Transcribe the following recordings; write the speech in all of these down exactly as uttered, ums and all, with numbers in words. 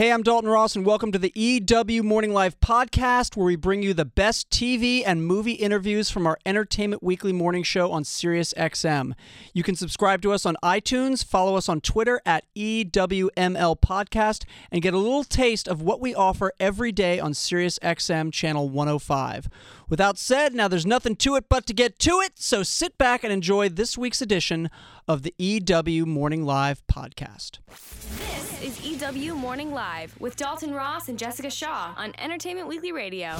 Hey, I'm Dalton Ross, and welcome to the E W Morning Live podcast, where we bring you the best T V and movie interviews from our Entertainment Weekly morning show on Sirius X M. You can subscribe to us on iTunes, follow us on Twitter at E W M L Podcast, and get a little taste of what we offer every day on Sirius X M Channel one oh five. With that said, now there's nothing to it but to get to it, so sit back and enjoy this week's edition of the E W Morning Live podcast. This is E W Morning Live with Dalton Ross and Jessica Shaw on Entertainment Weekly Radio.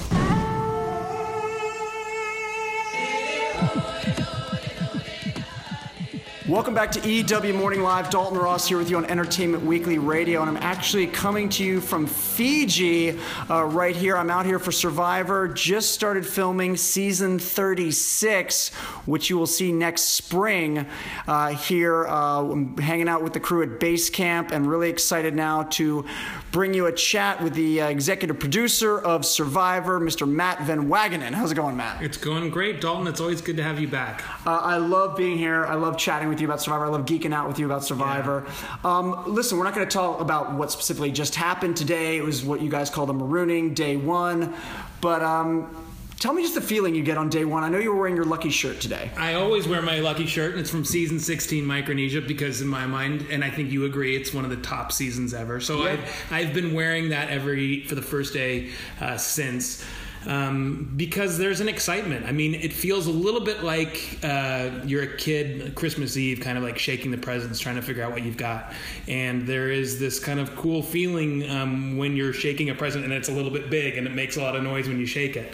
Welcome back to E W Morning Live. Dalton Ross here with you on Entertainment Weekly Radio, and I'm actually coming to you from Fiji uh, right here. I'm out here for Survivor. Just started filming season thirty-six, which you will see next spring uh, here. Uh, I'm hanging out with the crew at base camp, and really excited now to bring you a chat with the uh, executive producer of Survivor, Mister Matt Van Wagenen. How's it going, Matt? It's going great, Dalton. It's always good to have you back. Uh, I love being here. I love chatting with you about Survivor. I love geeking out with you about Survivor. Yeah. Um, listen, we're not going to talk about what specifically just happened today. It was what you guys call the marooning, day one. But um, tell me just the feeling you get on day one. I know you were wearing your lucky shirt today. I always wear my lucky shirt, and it's from season sixteen Micronesia, because in my mind, and I think you agree, it's one of the top seasons ever. So Yeah. I've, I've been wearing that every for the first day uh, since. Um, because there's an excitement. I mean, it feels a little bit like uh, you're a kid, Christmas Eve, kind of like shaking the presents, trying to figure out what you've got. And there is this kind of cool feeling um, when you're shaking a present and it's a little bit big and it makes a lot of noise when you shake it.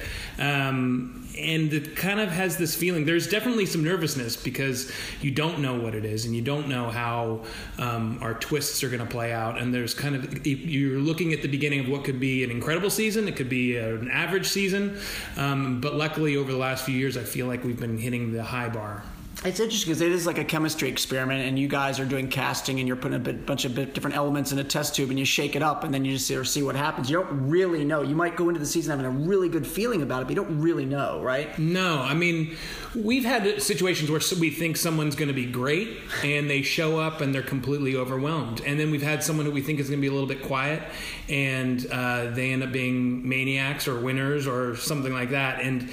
Um, and it kind of has this feeling. There's definitely some nervousness because you don't know what it is and you don't know how um, our twists are going to play out. And there's kind of, you're looking at the beginning of what could be an incredible season. It could be an average season. season, um, but luckily over the last few years I feel like we've been hitting the high bar. It's interesting because it is like a chemistry experiment, and you guys are doing casting and you're putting a bit, bunch of bit different elements in a test tube and you shake it up and then you just sort of see what happens. You don't really know. You might go into the season having a really good feeling about it, but you don't really know, right? No, I mean, we've had situations where we think someone's going to be great and they show up and they're completely overwhelmed. And then we've had someone who we think is going to be a little bit quiet and uh, they end up being maniacs or winners or something like that. And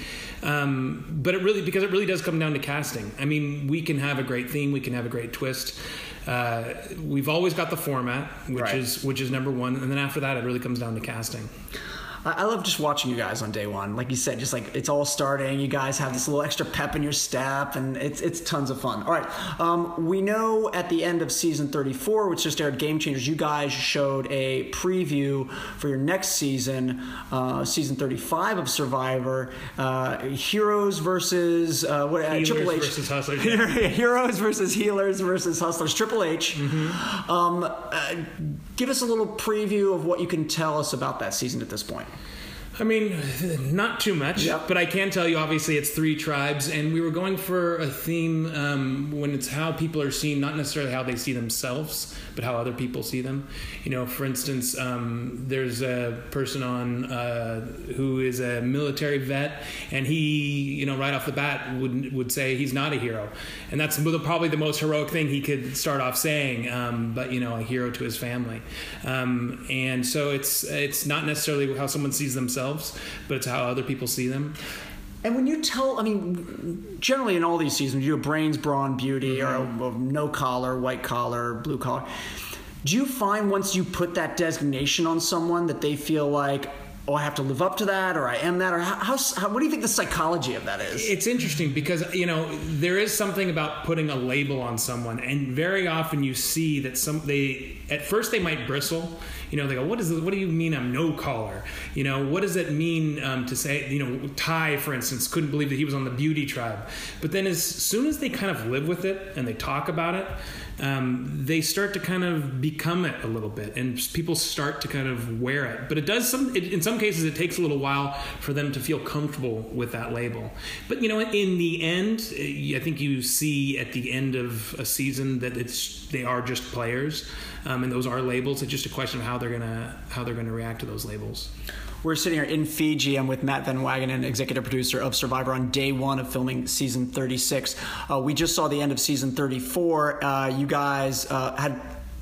um, but it really, because it really does come down to casting. I mean, we can have a great theme, we can have a great twist. Uh, we've always got the format, which Right. is which is number one, and then after that, it really comes down to casting. I love just watching you guys on day one. Like you said, just like it's all starting. You guys have this little extra pep in your step, and it's it's tons of fun. All right. Um, we know at the end of season thirty-four, which just aired Game Changers, you guys showed a preview for your next season, uh, season thirty-five of Survivor. Uh, heroes versus uh, what? Uh, Healers Triple H versus Hustlers. Heroes versus Healers versus Hustlers. Triple H. Mm-hmm. Um, uh, give us a little preview of what you can tell us about that season at this point. I mean, not too much, Yep. but I can tell you, obviously, it's three tribes, and we were going for a theme um, when it's how people are seen, not necessarily how they see themselves, but how other people see them. You know, for instance, um, there's a person on uh, who is a military vet, and he, you know, right off the bat would would say he's not a hero, and that's probably the most heroic thing he could start off saying. Um, but you know, a hero to his family, um, and so it's it's not necessarily how someone sees themselves, but it's how other people see them. And when you tell, I mean, generally in all these seasons, you do a brains, brawn, beauty, mm-hmm. or a, a no collar, white collar, blue collar. Do you find once you put that designation on someone that they feel like, oh, I have to live up to that, or I am that, or how, how, how what do you think the psychology of that is? It's interesting because, you know, there is something about putting a label on someone, and very often you see that some they at first they might bristle. You know, they go, what is this, what do you mean I'm no collar? You know, what does it mean um, to say, you know, Ty, for instance, couldn't believe that he was on the beauty tribe. But then as soon as they kind of live with it and they talk about it, um, they start to kind of become it a little bit, and people start to kind of wear it. But it does some, it, in some cases, it takes a little while for them to feel comfortable with that label. But, you know, in the end, I think you see at the end of a season that it's, they are just players. Um, and those are labels. It's just a question of how they're gonna how they're gonna react to those labels. We're sitting here in Fiji. I'm with Matt Van Wagenen, executive producer of Survivor, on day one of filming season thirty-six. Uh, we just saw the end of season thirty-four. Uh, you guys uh, had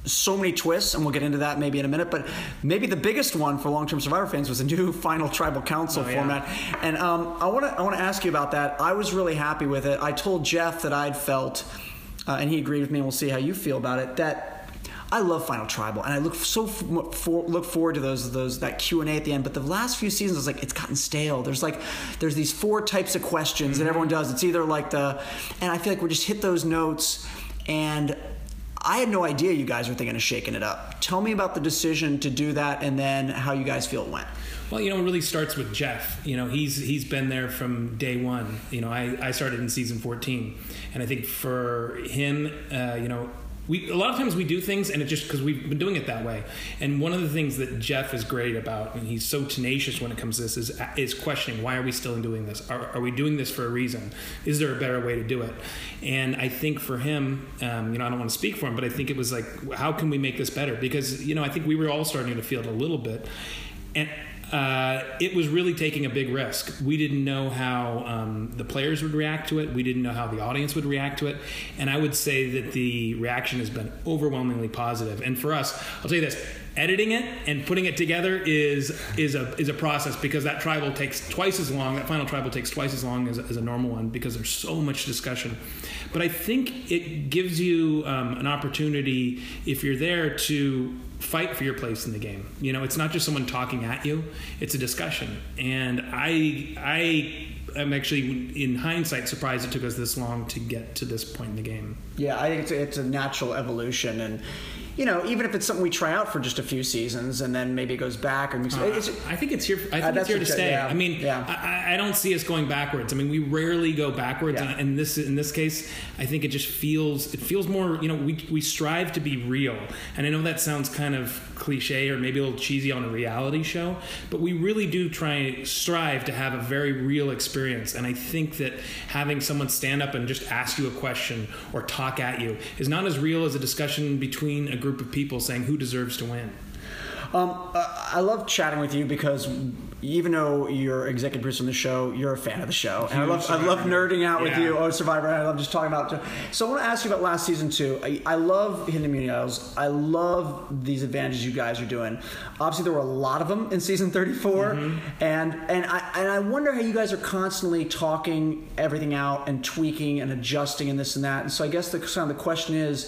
so many twists, and we'll get into that maybe in a minute, but maybe the biggest one for long-term Survivor fans was the new Final Tribal Council oh, format. Yeah. And um, I want to I want to ask you about that. I was really happy with it. I told Jeff that I'd felt, uh, and he agreed with me, and we'll see how you feel about it, that I love Final Tribal, and I look so f- for, look forward to those those that Q and A at the end. But the last few seasons, I was like, it's gotten stale. There's like there's these four types of questions mm-hmm. that everyone does. It's either like the, and I feel like we just hit those notes, and I had no idea you guys were thinking of shaking it up. Tell me about the decision to do that, and then how you guys feel it went. Well, you know, it really starts with Jeff. You know, he's he's been there from day one. You know, I, I started in season fourteen, and I think for him, uh, you know, we a lot of times we do things, and it just because we've been doing it that way. And one of the things that Jeff is great about, and he's so tenacious when it comes to this, is is questioning, why are we still doing this? Are, are we doing this for a reason? Is there a better way to do it? And I think for him, um, you know, I don't want to speak for him, but I think it was like, how can we make this better? Because, you know, I think we were all starting to feel it a little bit. And Uh, it was really taking a big risk. We didn't know how um, the players would react to it. We didn't know how the audience would react to it. And I would say that the reaction has been overwhelmingly positive. And for us, I'll tell you this, editing it and putting it together is is a is a process, because that tribal takes twice as long, that final tribal takes twice as long as, as a normal one, because there's so much discussion. But I think it gives you um, an opportunity, if you're there, to fight for your place in the game. You know, it's not just someone talking at you, it's a discussion. And I I am actually, in hindsight, surprised it took us this long to get to this point in the game. Yeah, I think it's a, it's a natural evolution. And you know, even if it's something we try out for just a few seasons and then maybe it goes back, or uh, it's, I think it's here. I think uh, it's here to stay. Yeah, I mean, yeah. I, I don't see us going backwards. I mean, we rarely go backwards. Yeah. And in this in this case, I think it just feels it feels more. You know, we we strive to be real, and I know that sounds kind of cliche or maybe a little cheesy on a reality show, but we really do try strive to have a very real experience. And I think that having someone stand up and just ask you a question or talk at you is not as real as a discussion between a group of people saying who deserves to win. Um, uh, I love chatting with you because even though you're executive producer on the show, you're a fan of the show. And I love, I love nerding out with yeah. you. Oh, Survivor. I love just talking about it. So I want to ask you about last season two. I, I love Hidden Immunity Idols. I love these advantages you guys are doing. Obviously, there were a lot of them in season thirty-four. Mm-hmm. And and I, and I wonder how you guys are constantly talking everything out and tweaking and adjusting and this and that. And so I guess the, kind of the question is,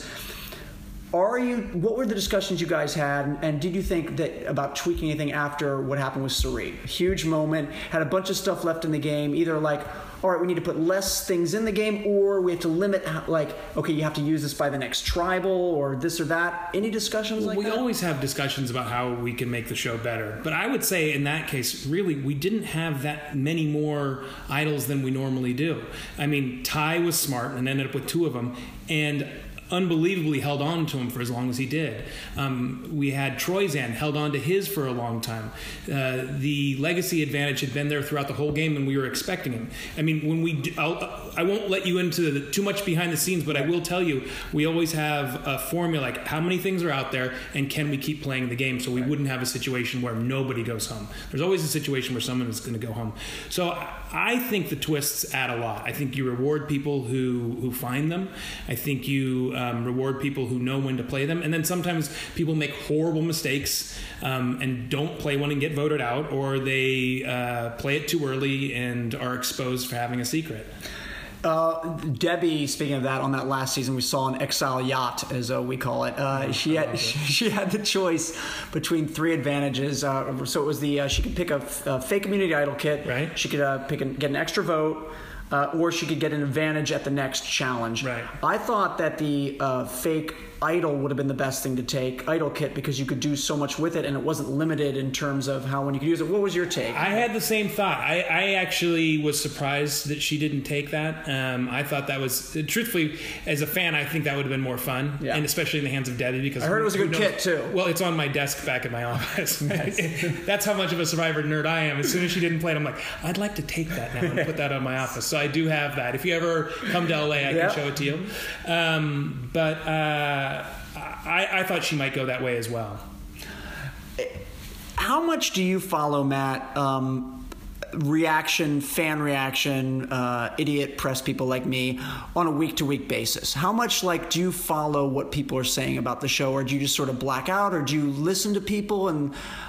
Are you? What were the discussions you guys had, and did you think that about tweaking anything after what happened with Cirie? Huge moment, had a bunch of stuff left in the game. Either like, all right, we need to put less things in the game, or we have to limit, like, okay, you have to use this by the next tribal, or this or that. Any discussions like we that? We always have discussions about how we can make the show better. But I would say in that case, really, we didn't have that many more idols than we normally do. I mean, Ty was smart and ended up with two of them, and unbelievably held on to him for as long as he did. Um, we had Troyzan, held on to his for a long time. Uh, the legacy advantage had been there throughout the whole game, and we were expecting him. I mean, when we, do, I'll, I won't let you into the, too much behind the scenes, but I will tell you, we always have a formula, like how many things are out there, and can we keep playing the game so we wouldn't have a situation where nobody goes home. There's always a situation where someone is going to go home. So I think the twists add a lot. I think you reward people who, who find them. I think you Um, reward people who know when to play them. And then sometimes people make horrible mistakes um, and don't play one and get voted out, or they uh, play it too early and are exposed for having a secret. Uh, Debbie, speaking of that, on that last season, we saw an exile yacht, as uh, we call it. Uh, she had she, she had the choice between three advantages. Uh, so it was the uh, she could pick a, a fake immunity idol kit. Right. She could uh, pick an, get an extra vote. Uh, or she could get an advantage at the next challenge. Right. I thought that the uh, fake idol would have been the best thing to take, idol kit, because you could do so much with it and it wasn't limited in terms of how when you could use it. What was your take? I had the same thought. I, I actually was surprised that she didn't take that. Um, I thought that was, truthfully, as a fan, I think that would have been more fun, yeah. and especially in the hands of Debbie. Because I heard it was a good kit too. Well, it's on my desk back at my office. That's how much of a Survivor nerd I am. As soon as she didn't play it, I'm like, I'd like to take that now and put that on my office. So I do have that. If you ever come to L A, I yep. can show it to you. Um, but uh, I, I thought she might go that way as well. How much do you follow, Matt, um, reaction, fan reaction, uh, idiot press people like me on a week-to-week basis. How much like do you follow what people are saying about the show, or do you just sort of black out, or do you listen to people? And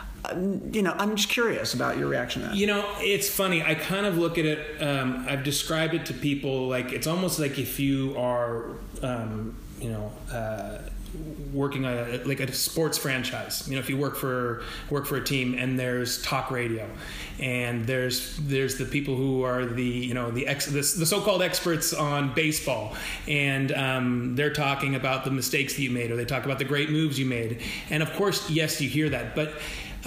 you know, I'm just curious about your reaction to that. You know, it's funny. I kind of look at it. Um, I've described it to people like it's almost like if you are, um, you know. Uh, working on a, like a sports franchise. You know, if you work for work for a team and there's talk radio, and there's there's the people who are the you know the ex, the, the so-called experts on baseball, and um, they're talking about the mistakes that you made, or they talk about the great moves you made. And of course, yes, you hear that, but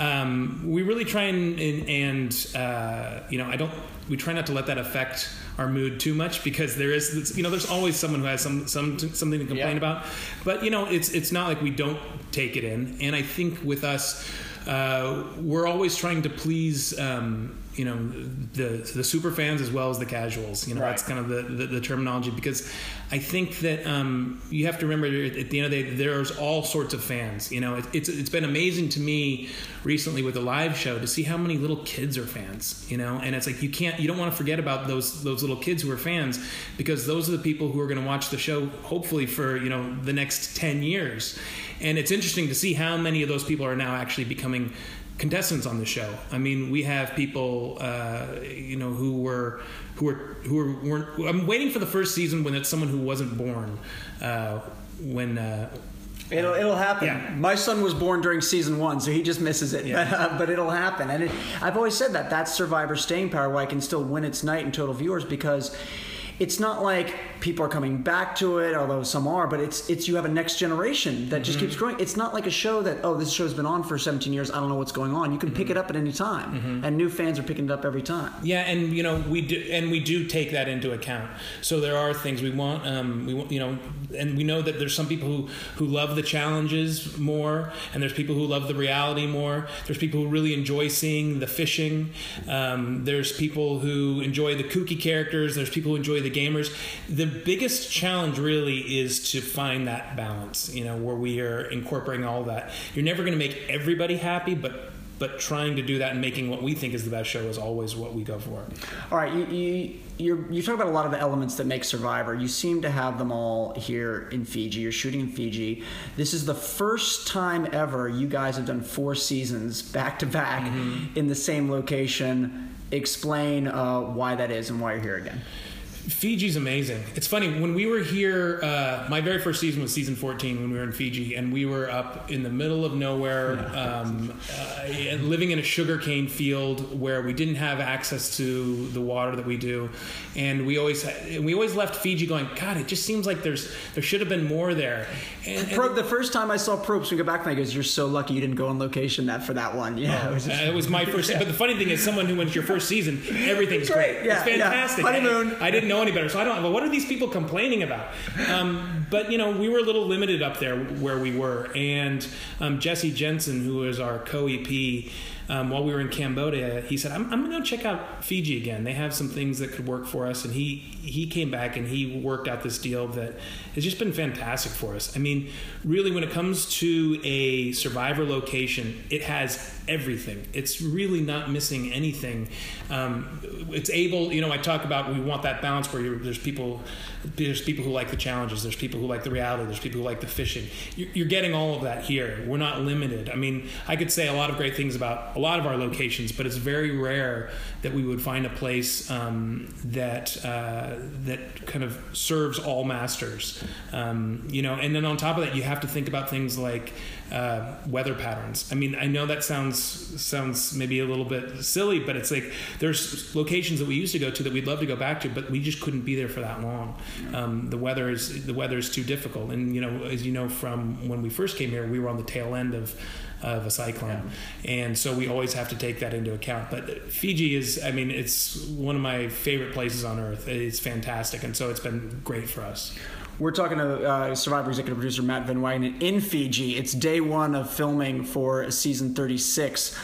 um, we really try and and, and uh, you know I don't we try not to let that affect our mood too much, because there is, you know, there's always someone who has some, some something to complain yeah. about. But you know, it's it's not like we don't take it in. And I think with us, uh, we're always trying to please, um, you know, the the super fans as well as the casuals. You know, right. That's kind of the, the, the terminology, because I think that um, you have to remember at the end of the day, there's all sorts of fans. You know, it, it's it's been amazing to me recently with the live show to see how many little kids are fans. You know, and it's like you can't, you don't want to forget about those those little kids who are fans, because those are the people who are going to watch the show hopefully for, you know, the next ten years. And it's interesting to see how many of those people are now actually becoming contestants on the show. I mean, we have people, uh, you know, who were, who were, who were, weren't. I'm waiting for the first season when it's someone who wasn't born. Uh, when uh, it'll it'll happen. Yeah. My son was born during season one, so he just misses it. Yeah. But, uh, but it'll happen, and it, I've always said that that's Survivor's staying power. Why it can still win its night in total viewers, because it's not like people are coming back to it, although some are, but it's it's you have a next generation that just mm-hmm. keeps growing. It's not like a show that, oh, this show's been on for seventeen years, I don't know what's going on. You can mm-hmm. pick it up at any time, mm-hmm. and new fans are picking it up every time. Yeah, and you know we do, and we do take that into account. So there are things we want, um, we want, you know, and we know that there's some people who who love the challenges more, and there's people who love the reality more. There's people who really enjoy seeing the fishing. Um, there's people who enjoy the kooky characters. There's people who enjoy the gamers. The biggest challenge really is to find that balance, you know, where we are incorporating all that. You're never going to make everybody happy, but but trying to do that and making what we think is the best show is always what we go for. All right, you you you're, you talk about a lot of the elements that make Survivor. You seem to have them all here in Fiji. You're shooting in Fiji. This is the first time ever you guys have done four seasons back to back mm-hmm. in the same location. Explain uh, why that is and why you're here again. Fiji's amazing. It's funny, when we were here, uh, my very first season was season fourteen when we were in Fiji, and we were up in the middle of nowhere, yeah. um, uh, living in a sugarcane field where we didn't have access to the water that we do, and we always we always left Fiji going, God, it just seems like there's there should have been more there. And, and Pro, the first time I saw Probst, we go back and I goes, you're so lucky you didn't go on location that for that one. Yeah, oh, it, was just, uh, it was my first. Yeah. But the funny thing is, someone who went to your first season, everything's great. great. Yeah, it's fantastic. Yeah. Honeymoon. I, I didn't know any better, so I don't. Well, what are these people complaining about? Um, but you know, we were a little limited up there where we were, and um, Jesse Jensen, who is our co-E P, um, while we were in Cambodia, he said, "I'm, I'm going to check out Fiji again. They have some things that could work for us." And he he came back and he worked out this deal that has just been fantastic for us. I mean, really, when it comes to a Survivor location, it has everything. It's really not missing anything. Um, it's able, you know, I talk about we want that balance where you're, there's people, there's people who like the challenges, there's people who like the reality, there's people who like the fishing. You're, you're getting all of that here. We're not limited. I mean, I could say a lot of great things about a lot of our locations, but it's very rare that we would find a place um, that uh, that kind of serves all masters. Um, you know, and then on top of that, you have to think about things like uh, weather patterns. I mean, I know that sounds sounds maybe a little bit silly, but it's like there's locations that we used to go to that we'd love to go back to, but we just couldn't be there for that long. Um, the weather is the weather is too difficult, and you know, as you know from when we first came here, we were on the tail end of. of a cyclone, yeah. And so we always have to take that into account. But Fiji is, I mean, it's one of my favorite places on earth. It's fantastic, and so it's been great for us. We're talking to uh, Survivor executive producer Matt Van Wagenen in Fiji. It's day one of filming for season thirty-six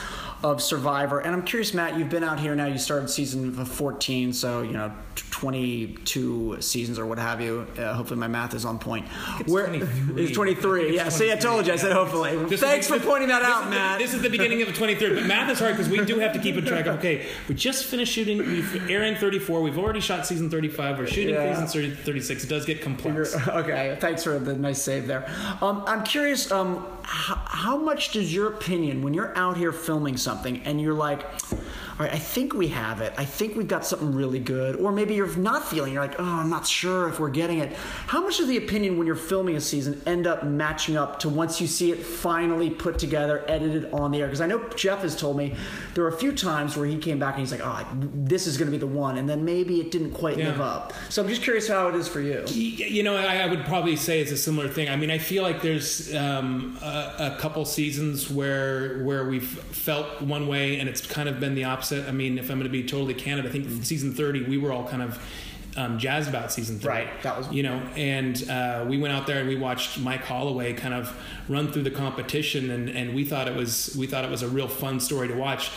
of Survivor. And I'm curious, Matt, you've been out here now. You started season fourteen, so, you know, twenty-two seasons or what have you. Uh, hopefully my math is on point. It's Where, twenty-three. It's twenty-three. Yeah, see, I told you. I said hopefully. This Thanks is, for pointing that this out, is Matt. The, this is the beginning of the twenty-third. But math is hard because we do have to keep a track of, okay, we just finished shooting, we've airing thirty-four, we've already shot season thirty-five, we're shooting Yeah. season thirty-six. It does get complex. Okay, thanks for the nice save there. Um, I'm curious, um, how, how much does your opinion, when you're out here filming something and you're like, all right, I think we have it. I think we've got something really good. Or maybe you're not feeling, you're like, oh, I'm not sure if we're getting it. How much does the opinion when you're filming a season end up matching up to once you see it finally put together, edited on the air? Because I know Jeff has told me there were a few times where he came back and he's like, oh, this is going to be the one. And then maybe it didn't quite Yeah. live up. So I'm just curious how it is for you. You know, I, I would probably say it's a similar thing. I mean, I feel like there's um, a, a couple seasons where where we've felt one way and it's kind of been the opposite. I mean, if I'm going to be totally candid, I think mm-hmm. season thirty, we were all kind of um, jazzed about season thirty. Right. That was, you know, and uh, we went out there and we watched Mike Holloway kind of run through the competition, and, and we thought it was we thought it was a real fun story to watch.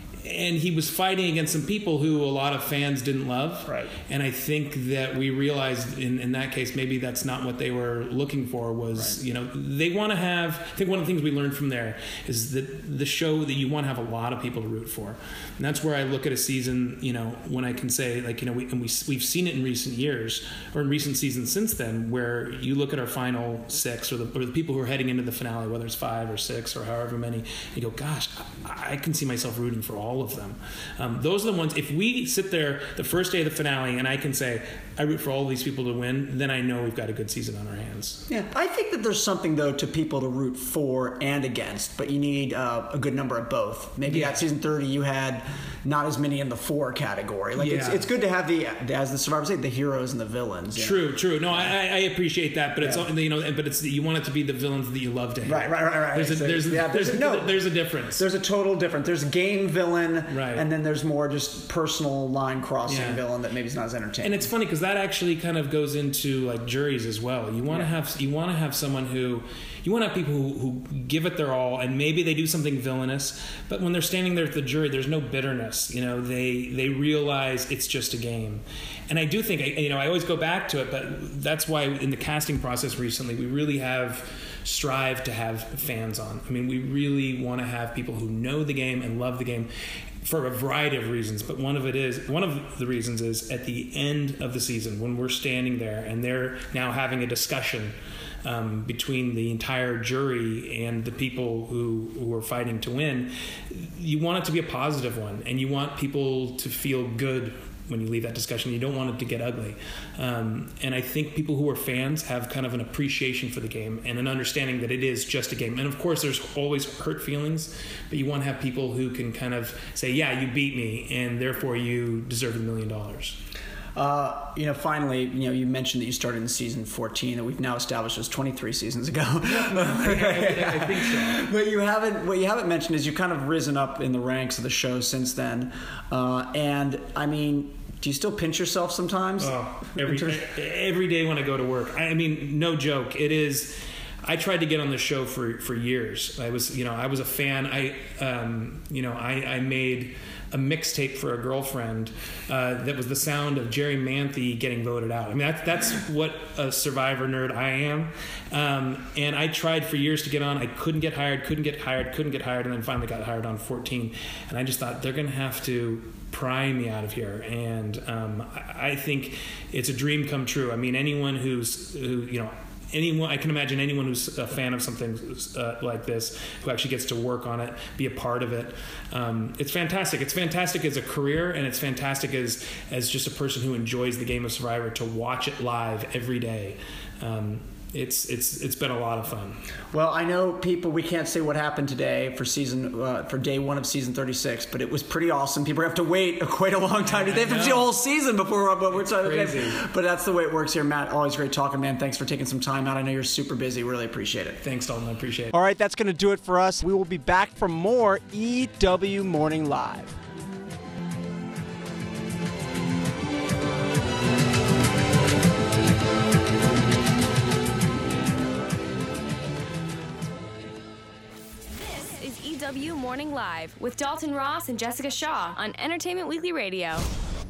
And he was fighting against some people who a lot of fans didn't love. Right. And I think that we realized in, in that case, maybe that's not what they were looking for was, right. you know, they want to have, I think one of the things we learned from there is that the show that you want to have a lot of people to root for. And that's where I look at a season, you know, when I can say, like, you know, we, and we, we've seen it in recent years or in recent seasons since then, where you look at our final six or the, or the people who are heading into the finale, whether it's five or six or however many, and you go, gosh, I, I can see myself rooting for all of them. Um, those are the ones, if we sit there the first day of the finale and I can say, I root for all of these people to win, then I know we've got a good season on our hands. Yeah, I think that there's something, though, to people to root for and against, but you need uh, a good number of both. Maybe yeah. at season thirty you had not as many in the for category. Like, yeah. it's it's good to have the, as the survivors say, the heroes and the villains. True, know? true. No, I, I appreciate that, but yeah. it's you know, but it's you want it to be the villains that you love to hate. Right, right, right, right. There's a, so, there's, yeah, there's, there's, a, no, there's a difference. There's a total difference. There's a game villain, right. and then there's more just personal line crossing yeah. villain that maybe is not as entertaining. And it's funny because that actually kind of goes into like juries as well. You want to yeah. have you want to have someone who you want to have people who, who give it their all, and maybe they do something villainous, but when they're standing there at the jury, there's no bitterness. You know, they they realize it's just a game. And I do think, you know, I always go back to it, but that's why in the casting process recently, we really have strived to have fans on. I mean, we really want to have people who know the game and love the game for a variety of reasons, but one of it is one of the reasons is at the end of the season when we're standing there and they're now having a discussion um, between the entire jury and the people who, who are fighting to win. You want it to be a positive one, and you want people to feel good when you leave that discussion. You don't want it to get ugly. Um, and I think people who are fans have kind of an appreciation for the game and an understanding that it is just a game. And of course, there's always hurt feelings, but you want to have people who can kind of say, yeah, you beat me, and therefore you deserve a million dollars. Uh, you know, finally, you know, you mentioned that you started in season fourteen, that we've now established was twenty-three seasons ago. I, I think so. But you haven't. What you haven't mentioned is you've kind of risen up in the ranks of the show since then. Uh, and I mean, do you still pinch yourself sometimes? Oh, every every day when I go to work. I mean, no joke. It is. I tried to get on the show for, for years. I was, you know, I was a fan. I, um, you know, I, I made a mixtape for a girlfriend uh, that was the sound of Jerry Manthe getting voted out. I mean, that's that's what a Survivor nerd I am. Um, and I tried for years to get on. I couldn't get hired, couldn't get hired, couldn't get hired, and then finally got hired on fourteen. And I just thought they're going to have to pry me out of here. And um, I, I think it's a dream come true. I mean, anyone who's, who, you know, anyone I can imagine anyone who's a fan of something uh, like this who actually gets to work on it, be a part of it. Um, it's fantastic. It's fantastic as a career, and it's fantastic as as just a person who enjoys the game of Survivor to watch it live every day. Um, it's it's it's been a lot of fun. Well, I know people. We can't say what happened today for season uh, for day one of season thirty-six, but it was pretty awesome. People have to wait quite a long time. They have to see a whole season before. But we're talking. But that's the way it works here, Matt. Always great talking, man. Thanks for taking some time out. I know you're super busy. Really appreciate it. Thanks, Dalton. I appreciate it. All right, that's going to do it for us. We will be back for more E W Morning Live. W Morning Live with Dalton Ross and Jessica Shaw on Entertainment Weekly Radio.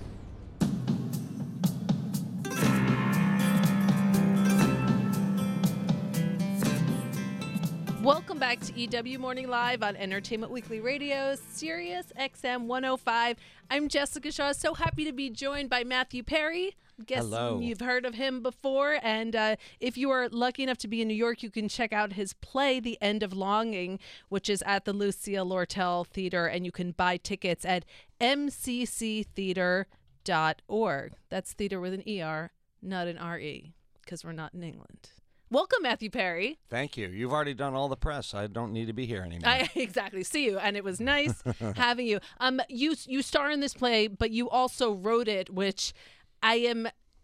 Welcome back to E W Morning Live on Entertainment Weekly Radio, Sirius X M one oh five. I'm Jessica Shaw. So happy to be joined by Matthew Perry. Guess Hello. You've heard of him before. And uh, if you are lucky enough to be in New York, you can check out his play, The End of Longing, which is at the Lucille Lortel Theater. And you can buy tickets at m c c theater dot org. That's theater with an E R, not an R E, because we're not in England. Welcome, Matthew Perry. Thank you. You've already done all the press. I don't need to be here anymore. I exactly see you, and it was nice having you. Um, you you star in this play, but you also wrote it, which I am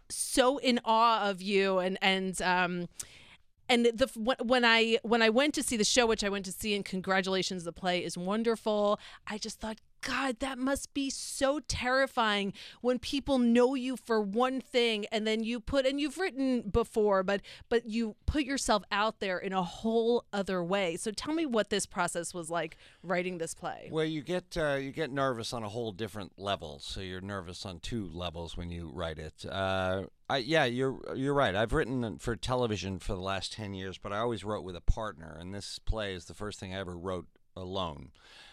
so in awe of you. And and um, and the when I when I went to see the show, which I went to see, and congratulations, the play is wonderful. I just thought, God, that must be so terrifying when people know you for one thing, and then you put, and you've written before, but but you put yourself out there in a whole other way. So tell me what this process was like writing this play. Well, you get uh, you get nervous on a whole different level. So you're nervous on two levels when you write it. Uh, I, yeah, you're you're right. I've written for television for the last ten years, but I always wrote with a partner, and this play is the first thing I ever wrote alone.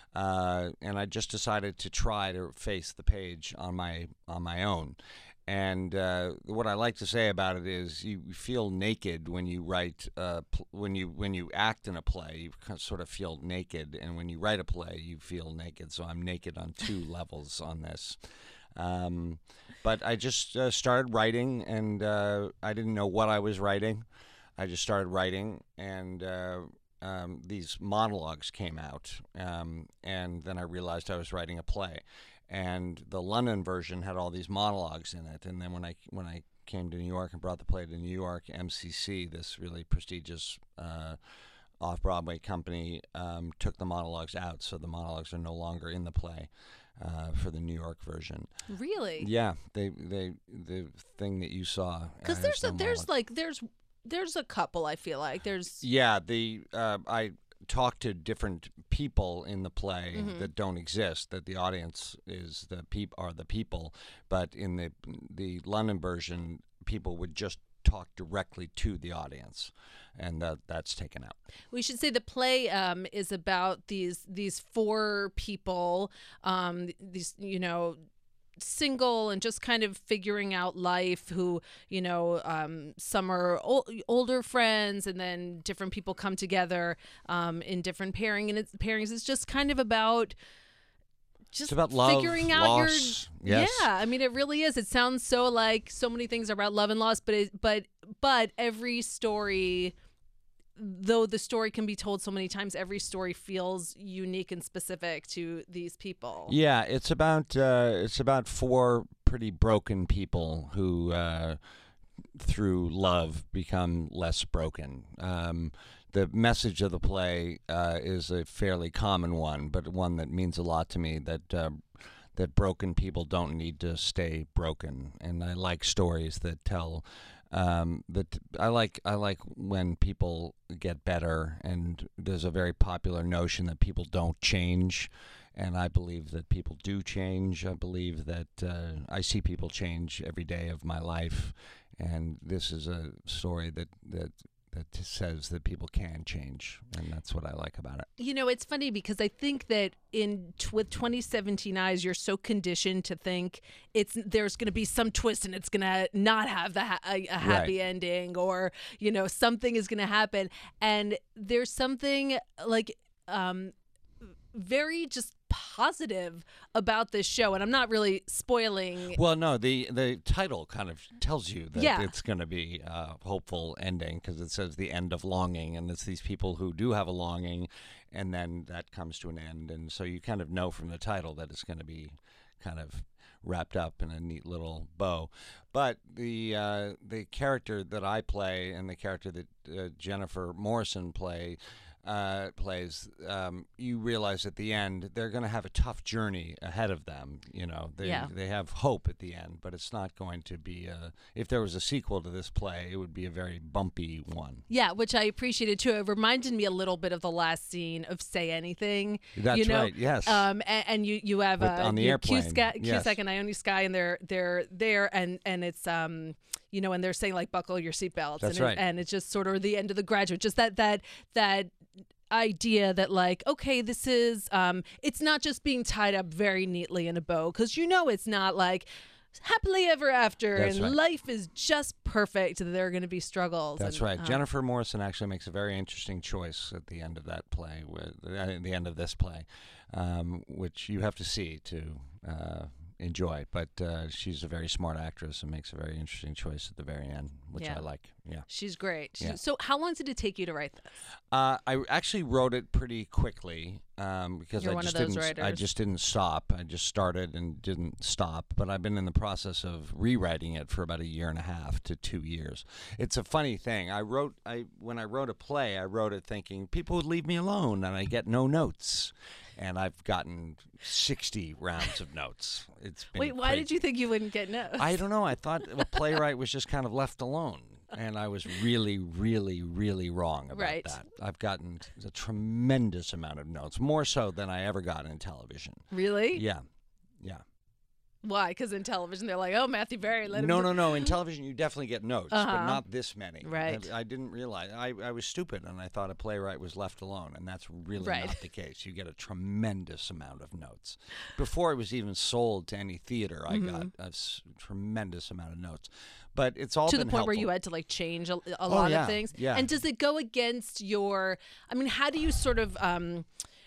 Uh, and I just decided to try to face the page on my on my own. And uh, what I like to say about it is, you feel naked when you write, uh, pl- when you when you act in a play. You kind of sort of feel naked, and when you write a play, you feel naked. So I'm naked on two levels on this. Um, but I just uh, started writing, and uh, I didn't know what I was writing. I just started writing, and uh, Um, these monologues came out, um, and then I realized I was writing a play, and the London version had all these monologues in it. And then when I when I came to New York and brought the play to New York, M C C, this really prestigious uh, off-Broadway company, um, took the monologues out, so the monologues are no longer in the play uh, for the New York version. Really? Yeah, they they the thing that you saw. Because uh, there's no a, there's monologue. like there's there's a couple. I feel like there's Yeah, the uh, I talk to different people in the play Mm-hmm. that don't exist. That the audience is the peop are the people, but in the the London version, people would just talk directly to the audience, and that that's taken out. We should say the play um, is about these these four people, um, these you know. single and just kind of figuring out life, who you know um some are ol- older friends, and then different people come together um in different pairing and it's pairings. It's just kind of about just It's about love, figuring out loss, your yes. yeah I mean, it really is. It sounds so like so many things are about love and loss, but it, but but every story, though the story can be told so many times, every story feels unique and specific to these people. Yeah, it's about uh, it's about four pretty broken people who, uh, through love, become less broken. Um, the message of the play uh, is a fairly common one, but one that means a lot to me. That uh, that broken people don't need to stay broken, and I like stories that tell. Um, that I like. I like when people get better, and there's a very popular notion that people don't change, and I believe that people do change. I believe that uh, I see people change every day of my life, and this is a story that that that says that people can change, and that's what I like about it. You know, it's funny because I think that in with twenty seventeen eyes, you're so conditioned to think it's there's going to be some twist and it's going to not have the ha- a, a happy Right. ending, or you know something is going to happen, and there's something like um, very just positive about this show, and I'm not really spoiling. Well, no, the the title kind of tells you that Yeah. it's going to be a hopeful ending, because it says the end of longing, and it's these people who do have a longing, and then that comes to an end, and so you kind of know from the title that it's going to be kind of wrapped up in a neat little bow. But the uh, the character that I play and the character that uh, Jennifer Morrison play uh, plays, um, you realize at the end they're going to have a tough journey ahead of them. You know, they Yeah. they have hope at the end, but it's not going to be. A, if there was a sequel to this play, it would be a very bumpy one. Yeah, which I appreciated too. It reminded me a little bit of the last scene of Say Anything. That's you know? right, yes. Um, and, and you you have With- uh, on the you know, airplane, Cusack, yes. Cusack and Ione Skye, and they're they're there, and and it's um. You know, and they're saying like buckle your seatbelts. That's and right. It, and it's just sort of the end of The Graduate. Just that that that idea that like, okay, this is um, it's not just being tied up very neatly in a bow, because you know it's not like happily ever after That's and right. life is just perfect. There are going to be struggles. That's and, right. um, Jennifer Morrison actually makes a very interesting choice at the end of that play, with, at the end of this play, um, which you have to see to uh, enjoy. But uh, she's a very smart actress and makes a very interesting choice at the very end, which Yeah. I like. Yeah. She's great. She- Yeah. So how long did it take you to write this? Uh, I actually wrote it pretty quickly um, because You're I one just of those didn't. I writers. just didn't stop. I just started and didn't stop. But I've been in the process of rewriting it for about a year and a half to two years. It's a funny thing. I wrote. I when I wrote a play, I wrote it thinking people would leave me alone, and I get no notes. And I've gotten sixty rounds of notes. It's been Wait, why crazy. did you think you wouldn't get notes? I don't know. I thought a playwright was just kind of left alone. And I was really, really, really wrong about Right. that. I've gotten a tremendous amount of notes, more so than I ever got in television. Really? Yeah. Yeah. Why? Because in television they're like, oh, Matthew Berry, let him. No, do-" no, no. In television, you definitely get notes, but Uh-huh. not this many. Right. I, I didn't realize. I, I was stupid, and I thought a playwright was left alone, and that's really Right. not the case. You get a tremendous amount of notes. Before it was even sold to any theater, I got a s- tremendous amount of notes. But it's all to the been point where helpful. you had to like change a, a Oh, lot yeah, of things. yeah. And does it go against your? I mean, how do you sort of um,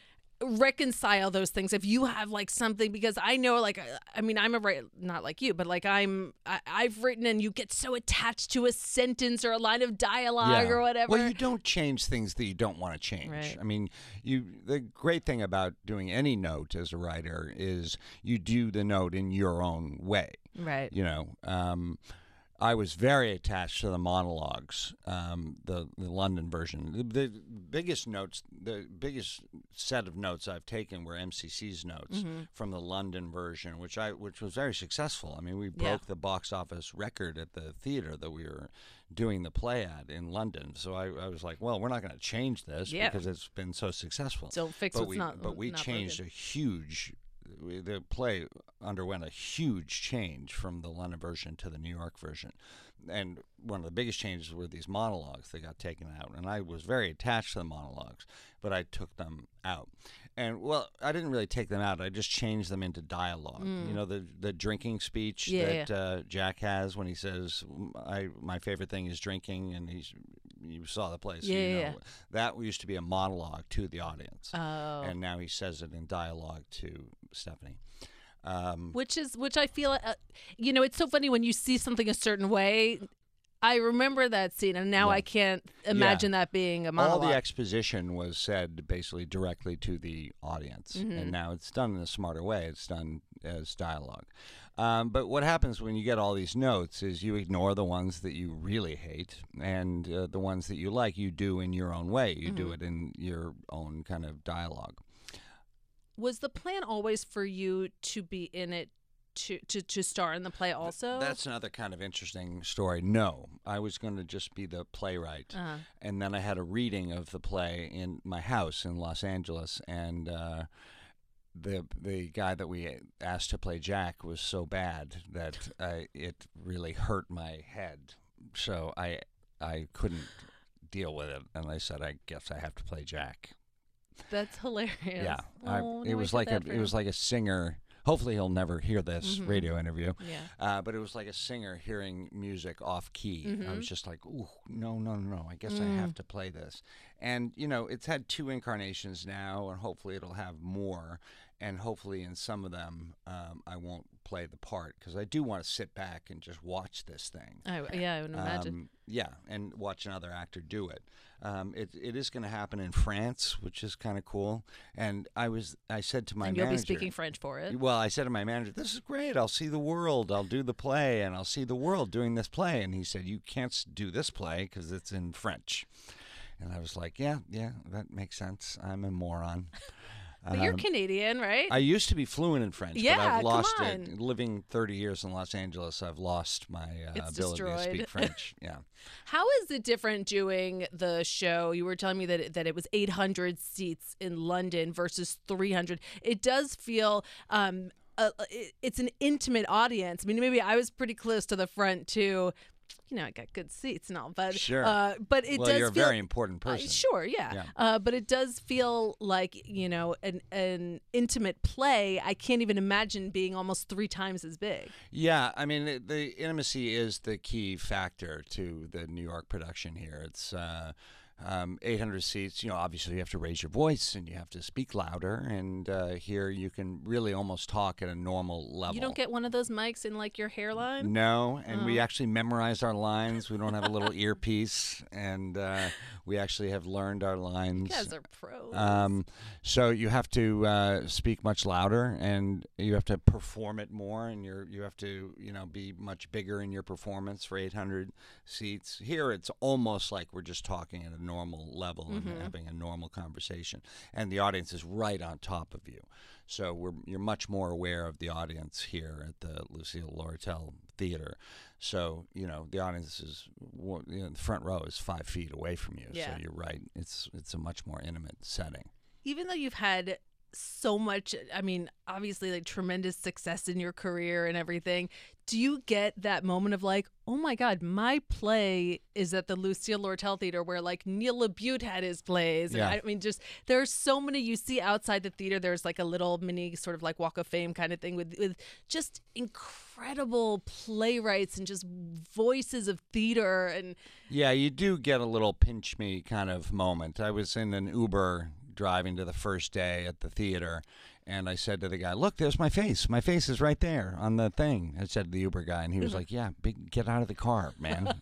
reconcile those things if you have like something? Because I know, like, I- I mean, I'm a writer, not like you, but like I'm, I, I've written, and you get so attached to a sentence or a line of dialogue or whatever. Well, you don't change things that you don't want to change. Right. I mean, you. The great thing about doing any note as a writer is you do the note in your own way. Right. You know, um, I was very attached to the monologues, um, the the London version. The, the biggest notes, the biggest set of notes I've taken were M C C's notes Mm-hmm. from the London version, which I which was very successful. I mean, we Yeah. broke the box office record at the theater that we were doing the play at in London. So I, I was like, well, we're not going to change this Yeah. because it's been so successful. Don't fix but what's we, not- But we not changed broken. a huge. we- The play underwent a huge change from the London version to the New York version. And one of the biggest changes were these monologues that got taken out. And I was very attached to the monologues, but I took them out. And, well, I didn't really take them out. I just changed them into dialogue. You know, the the drinking speech Mm. Yeah, that Uh, Jack has when he says, I my favorite thing is drinking, and he's you saw the play, so Yeah, you know. yeah, yeah. That used to be a monologue to the audience. Oh. And now he says it in dialogue to Stephanie. Um, Which is, which I feel, uh, you know, it's so funny when you see something a certain way. I remember that scene, and now Yeah. I can't imagine that being a all monologue. the exposition was said basically directly to the audience, Mm-hmm. and now it's done in a smarter way. It's done as dialogue. Um, but what happens when you get all these notes is you ignore the ones that you really hate, and uh, the ones that you like you do in your own way. You Mm-hmm. do it in your own kind of dialogue. Was the plan always for you to be in it, to to, to star in the play also? That's another kind of interesting story. No, I was going to just be the playwright, Uh-huh. and then I had a reading of the play in my house in Los Angeles, and uh, the the guy that we asked to play Jack was so bad that I, it really hurt my head. So I I couldn't deal with it, and I said, I guess I have to play Jack. That's hilarious. Yeah, I, Oh, it no, I was feel like a bad for it was him. like a singer. Hopefully, he'll never hear this Mhm. radio interview. Yeah. Uh, but it was like a singer hearing music off key. Mm-hmm. I was just like, ooh, no, no, no, no. I guess I Mm. have to play this. And, you know, it's had two incarnations now, and hopefully it'll have more. And hopefully in some of them, um, I won't play the part because I do want to sit back and just watch this thing. I, yeah, I would imagine. Um, yeah, and watch another actor do it. Um, it it is going to happen in France, which is kind of cool. And I was I said to my and you'll manager, be speaking French for it. well, I said to my manager, "This is great. I'll see the world. I'll do the play, and I'll see the world doing this play." And he said, "You can't s- do this play because it's in French." And I was like, yeah, yeah, that makes sense. I'm a moron. But you're Um, Canadian, right? I used to be fluent in French, Yeah, but I've come lost on. it. Living thirty years in Los Angeles, I've lost my uh, It's ability to destroyed. speak French. Yeah. How is it different doing the show? You were telling me that it, that it was eight hundred seats in London versus three hundred. It does feel um, uh, it, it's an intimate audience. I mean, maybe I was pretty close to the front too. You know, I got good seats and all, but Sure. uh, but it well, does you're a feel very important Uh, person. sure, yeah. Yeah. Uh, but it does feel like, you know, an an intimate play. I can't even imagine being almost three times as big. Yeah, I mean, the, the intimacy is the key factor to the New York production here. It's uh, um, eight hundred seats. You know, obviously you have to raise your voice and you have to speak louder. And uh, here you can really almost talk at a normal level. You don't get one of those mics in like your hairline? No, and Oh. we actually memorize our lines. We don't have a little earpiece, and uh, we actually have learned our lines. You guys are pros. Um, so you have to uh, speak much louder, and you have to perform it more, and you're you have to you know be much bigger in your performance for eight hundred seats. Here, it's almost like we're just talking at a normal level Mm-hmm. and having a normal conversation, and the audience is right on top of you. So we're you're much more aware of the audience here at the Lucille Lortel Theater. So you know the audience is you know, the front row is five feet away from you. Yeah. So you're right. It's it's a much more intimate setting. Even though you've had so much, I mean, obviously like tremendous success in your career and everything, do you get that moment of like, oh my God, my play is at the Lucille Lortel Theater where like Neil LaBute had his plays. And Yeah. I mean, just there's so many you see outside the theater. There's like a little mini sort of like Walk of Fame kind of thing with, with just incredible playwrights and just voices of theater. And Yeah, you do get a little pinch me kind of moment. I was in an Uber driving to the first day at the theater, and I said to the guy, "Look, there's my face. My face is right there on the thing." I said to the Uber guy, and he was like, "Yeah, big, get out of the car, man."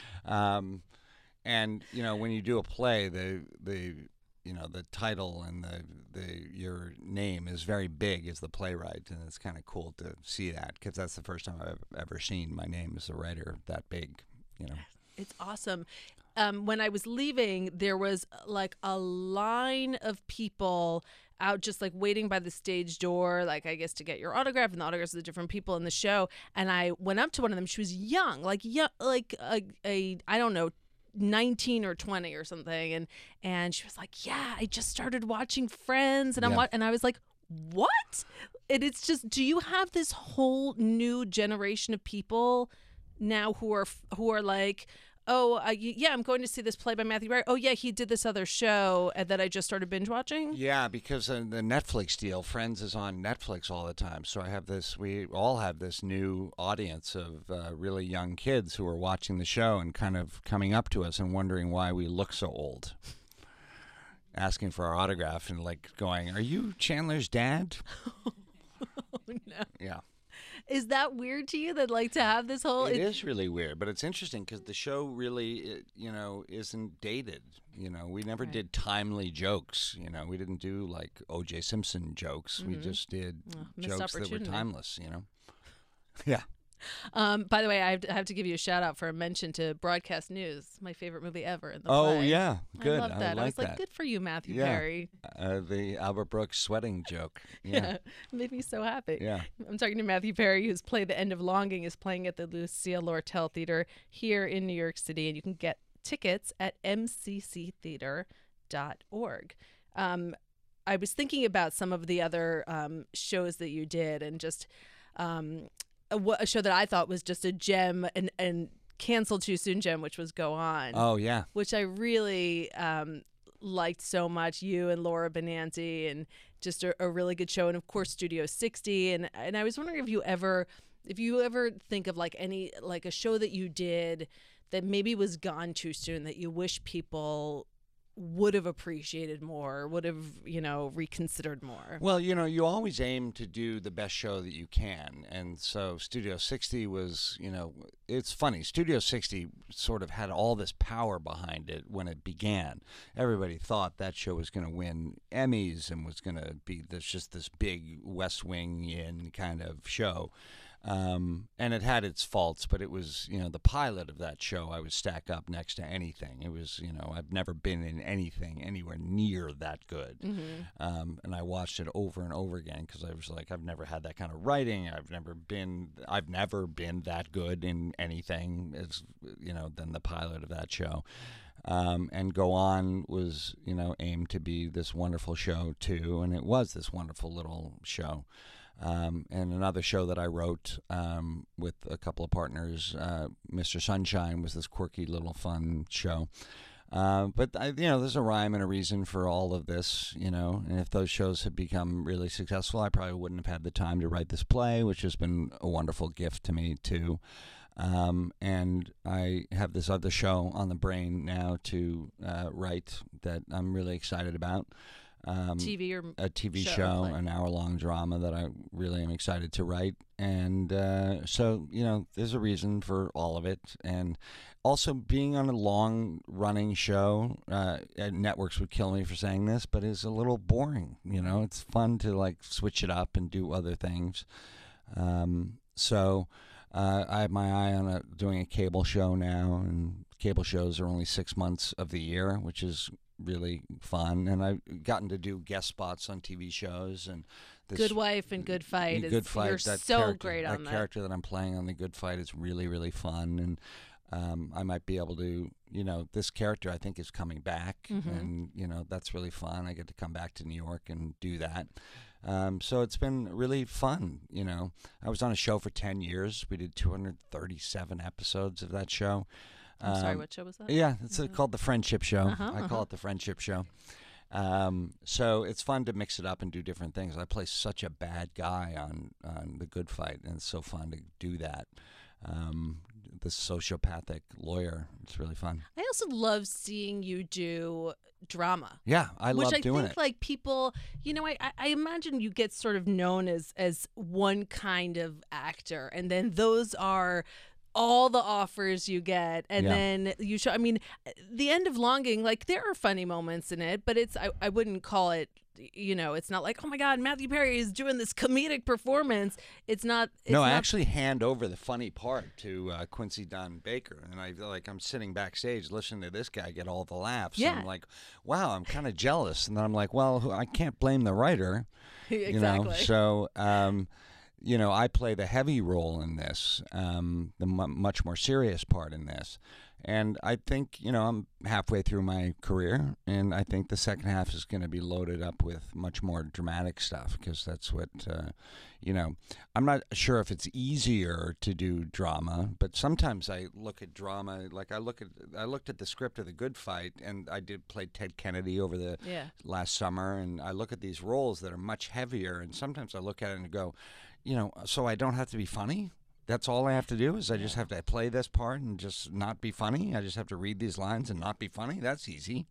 um, and you know, when you do a play, the the you know the title and the the your name is very big as the playwright, and it's kind of cool to see that because that's the first time I've ever seen my name as a writer that big. You know. it's awesome. Um, when I was leaving, there was like a line of people out just like waiting by the stage door, like I guess to get your autograph, and the autographs of the different people in the show. And I went up to one of them. She was young, like young, like a, a I don't know, nineteen or twenty or something. And and she was like, "Yeah, I just started watching Friends," and I'm Yeah. wa- and I was like, "What?" And it's just, do you have this whole new generation of people now who are who are like, oh, uh, y- yeah, I'm going to see this play by Matthew Barry. Oh, yeah, he did this other show uh, that I just started binge watching. Yeah, because uh, the Netflix deal, Friends is on Netflix all the time. So I have this, we all have this new audience of uh, really young kids who are watching the show and kind of coming up to us and wondering why we look so old. Asking for our autograph and like going, "Are you Chandler's dad?" Oh, no. Yeah. Is that weird to you that like to have this whole? It is really weird, but it's interesting because the show really, it, you know, isn't dated. You know, we never Right. did timely jokes. You know, we didn't do like O J Simpson jokes. We just did Oh, missed jokes that were opportunity. timeless. You know. Yeah. Um, by the way, I have, to, I have to give you a shout out for a mention to Broadcast News, my favorite movie ever in the Oh play. yeah, good. I love that. I, like was like, that. good for you, Matthew Yeah. Perry. Uh, the Albert Brooks sweating joke. Yeah. Yeah. It made me so happy. Yeah. I'm talking to Matthew Perry, whose play The End of Longing is playing at the Lucille Lortel Theater here in New York City, and you can get tickets at m c c theater dot org. Um, I was thinking about some of the other um, shows that you did, and just um, a, a show that I thought was just a gem and, and canceled too soon gem, which was Go On. Oh yeah. Which I really um, liked so much. You and Laura Benanti, and just a, a really good show. And of course, Studio sixty. And and I was wondering if you ever, if you ever think of like any like a show that you did that maybe was gone too soon that you wish people would have appreciated more, would have, you know, reconsidered more. Well, you know, you always aim to do the best show that you can. And so Studio sixty was, you know, it's funny. Studio sixty sort of had all this power behind it when it began. Everybody thought that show was going to win Emmys and was going to be this just this big West Wing in kind of show. Um, and it had its faults, but it was, you know, the pilot of that show, I would stack up next to anything. It was, you know, I've never been in anything anywhere near that good. Mm-hmm. Um, and I watched it over and over again because I was like, I've never had that kind of writing. I've never been, I've never been that good in anything as, you know, than the pilot of that show. Um, and Go On was, you know, aimed to be this wonderful show too. And it was this wonderful little show. Um, and another show that I wrote um, with a couple of partners, uh, Mister Sunshine, was this quirky little fun show. Uh, but, I, you know, there's a rhyme and a reason for all of this, you know, and if those shows had become really successful, I probably wouldn't have had the time to write this play, which has been a wonderful gift to me, too. Um, and I have this other show on the brain now to uh, write that I'm really excited about. Um, T V or a T V show, show, play. an hour-long drama that I really am excited to write. And uh, so, you know, there's a reason for all of it. And also being on a long-running show, uh, and networks would kill me for saying this, but it's a little boring. You know, it's fun to, like, switch it up and do other things. Um, so uh, I have my eye on a, doing a cable show now, and cable shows are only six months of the year, which is really fun. And I've gotten to do guest spots on T V shows, and this Good Wife and Good Fight. The Is, Good Fight, you're that so character, great on that that. character that I'm playing on The Good Fight is really, really fun. And um, I might be able to, you know, this character I think is coming back, Mm-hmm. and, you know, that's really fun. I get to come back to New York and do that. Um, so it's been really fun, you know. I was on a show for ten years. We did two hundred thirty-seven episodes of that show. I'm sorry, Um, what show was that? Yeah, it's uh called The Friendship Show. Uh-huh, I call uh-huh. it The Friendship Show. Um, so it's fun to mix it up and do different things. I play such a bad guy on, on The Good Fight, and it's so fun to do that. Um, the sociopathic lawyer. It's really fun. I also love seeing you do drama. Yeah, I Which love I doing think, it. like, people, you know, I, I- I imagine you get sort of known as as one kind of actor, and then those are all the offers you get, and Yeah. then you show. I mean, The End of Longing, like, there are funny moments in it, but it's I, I wouldn't call it. You know, it's not like, oh my God, Matthew Perry is doing this comedic performance. It's not. It's no, I not, actually hand over the funny part to uh, Quincy Dunn Baker, and I feel like I'm sitting backstage listening to this guy get all the laughs. Yeah. And I'm like, wow, I'm kind of jealous. And then I'm like, well, who- I can't blame the writer. exactly. You know, so um, you know, I play the heavy role in this, um, the m- much more serious part in this. And I think, you know, I'm halfway through my career, and I think the second half is going to be loaded up with much more dramatic stuff, because that's what, uh, you know, I'm not sure if it's easier to do drama, but sometimes I look at drama, like I look at, I looked at the script of The Good Fight, and I did play Ted Kennedy over the Yeah. last summer, and I look at these roles that are much heavier, and sometimes I look at it and go, you know, so I don't have to be funny? That's all I have to do is I just have to play this part and just not be funny? I just have to read these lines and not be funny? That's easy.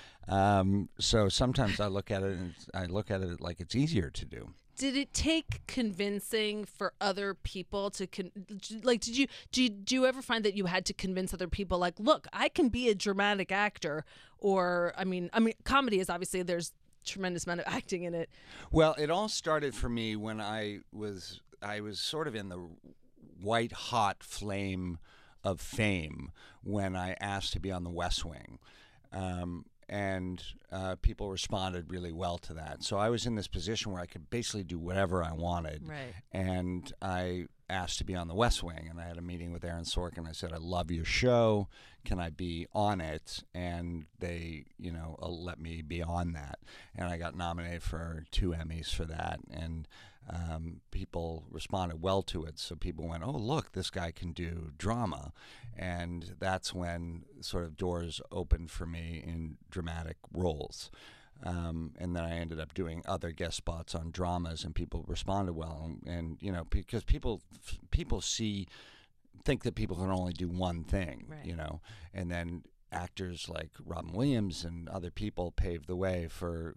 Um, so sometimes I look at it and I look at it like it's easier to do. Did it take convincing for other people to con- like did you do, you do you ever find that you had to convince other people, like, look, I can be a dramatic actor? Or I mean I mean comedy is obviously, there's tremendous amount of acting in it. Well, it all started for me when I was I was sort of in the white hot flame of fame when I asked to be on The West Wing. Um, and uh, people responded really well to that. So I was in this position where I could basically do whatever I wanted. Right. And I asked to be on The West Wing, and I had a meeting with Aaron Sorkin. I said, I love your show. Can I be on it? And they, you know, uh, let me be on that. And I got nominated for two Emmys for that. And um, people responded well to it. So people went, oh, look, this guy can do drama. And that's when sort of doors opened for me in dramatic roles. Um, and then I ended up doing other guest spots on dramas, and people responded well. And, and you know, because people people see, think that people can only do one thing, Right. you know, and then actors like Robin Williams and other people paved the way for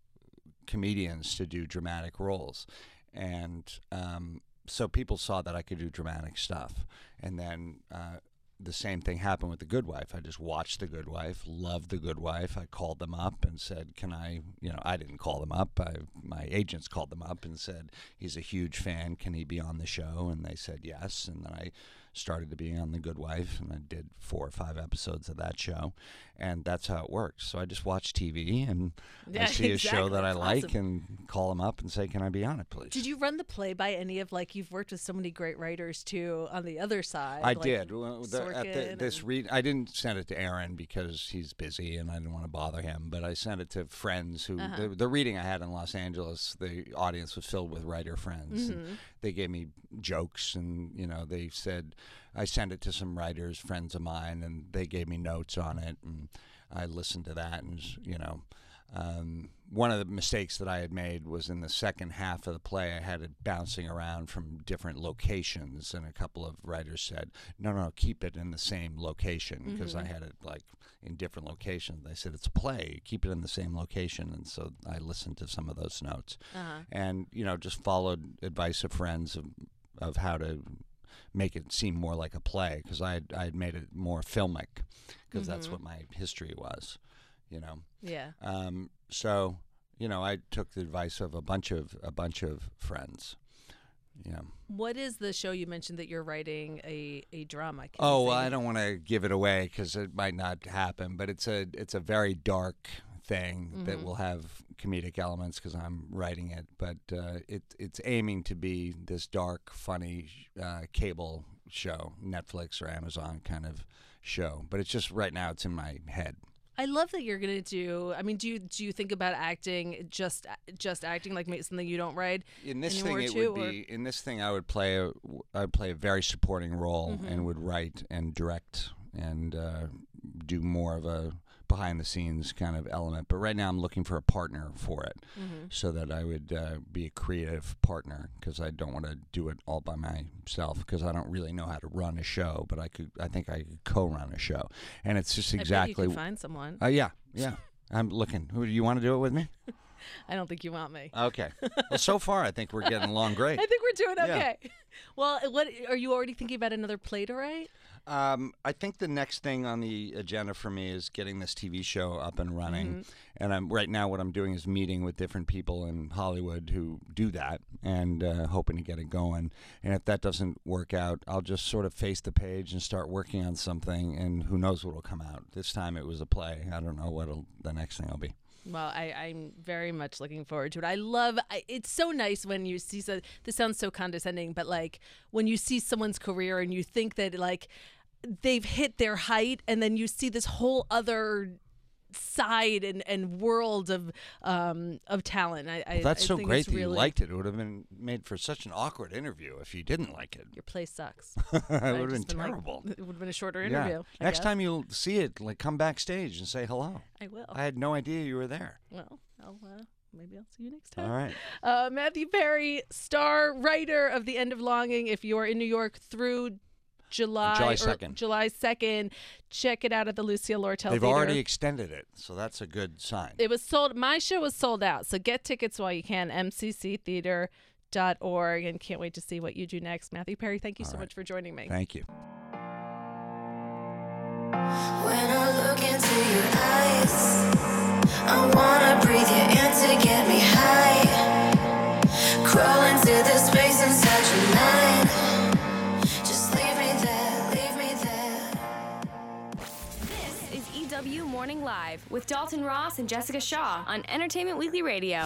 comedians to do dramatic roles. And um, so people saw that I could do dramatic stuff. And then uh, the same thing happened with The Good Wife. I just watched The Good Wife, loved The Good Wife. I called them up and said, can I, you know, I didn't call them up. I, my agents called them up and said, he's a huge fan. Can he be on the show? And they said yes. And then I started to be on The Good Wife, and I did four or five episodes of that show, and that's how it works. So I just watch T V, and Yeah, I see exactly. a show that I That's like awesome. and call them up and say, can I be on it, please? Did you run the play by any of, like, you've worked with so many great writers too on the other side? I like did. Well, the, at the, Sorkin this and- read, I didn't send it to Aaron because he's busy and I didn't want to bother him. But I sent it to friends who Uh-huh. the, the reading I had in Los Angeles. The audience was filled with writer friends. Mm-hmm. And they gave me jokes, and you know they said I sent it to some writers, friends of mine, and they gave me notes on it, and I listened to that, and you know. Um, one of the mistakes that I had made was in the second half of the play, I had it bouncing around from different locations, and a couple of writers said, no, no, keep it in the same location, because I had it like in different locations. They said, it's a play, keep it in the same location, and so I listened to some of those notes, Uh-huh. and, you know, just followed advice of friends of, of how to make it seem more like a play, because I had, I had made it more filmic, because that's what my history was, you know. Yeah. Um, so, you know, I took the advice of a bunch of a bunch of friends. You know. What is the show you mentioned that you're writing a, a drama? Can you Oh, well, say? I don't want to give it away because it might not happen. But it's a it's a very dark thing Mm-hmm. that will have comedic elements because I'm writing it. But uh, it it's aiming to be this dark, funny uh, cable show, Netflix or Amazon kind of show. But it's just right now it's in my head. I love that you're gonna do. I mean, do you do you think about acting just just acting like maybe something you don't write In this anymore thing, it too, would or- be. In this thing, I would play a. I would play a very supporting role Mm-hmm. and would write and direct and uh, do more of a behind the scenes kind of element. But right now, I'm looking for a partner for it, Mm-hmm. so that I would uh, be a creative partner because I don't want to do it all by myself because I don't really know how to run a show. But I could. I think I could co-run a show, and it's just I bet exactly. you can find someone. Uh, yeah, yeah. I'm looking. Who do you want to do it with me? I don't think you want me. Okay. Well, so far I think we're getting along great. I think we're doing Yeah. okay. Well, what are you already thinking about another play to write? Um, I think the next thing on the agenda for me is getting this T V show up and running. Mm-hmm. And I'm right now what I'm doing is meeting with different people in Hollywood who do that and uh, hoping to get it going. And if that doesn't work out, I'll just sort of face the page and start working on something, and who knows what will come out. This time it was a play. I don't know what the next thing will be. Well, I, I'm very much looking forward to it. I love I, it's so nice when you see so this sounds so condescending, but like when you see someone's career and you think that like they've hit their height, and then you see this whole other side and, and world of um of talent. I, I That's I so think great it's that you really, liked it. It would have been made for such an awkward interview if you didn't like it. your play sucks. It would I've have been just been like- terrible. it would have been a shorter Yeah. interview. I Next guess. time you'll see it, like come backstage and say hello. I will. I had no idea you were there. well, I'll uh, maybe I'll see you next time. All right. Uh, Matthew Perry, star writer of The End of Longing. If you are in New York through July July or second. July second, check it out at the Lucia Lortel They've Theater. already extended it, so that's a good sign. It was sold. My show was sold out, so get tickets while you can. M C C theater dot org, and can't wait to see what you do next. Matthew Perry, thank you so right. much for joining me. Thank you. When I look into your eyes, I wanna breathe you in to get me high. Crawl into the space inside your mind. Just leave me there, leave me there. This is E W Morning Live with Dalton Ross and Jessica Shaw on Entertainment Weekly Radio.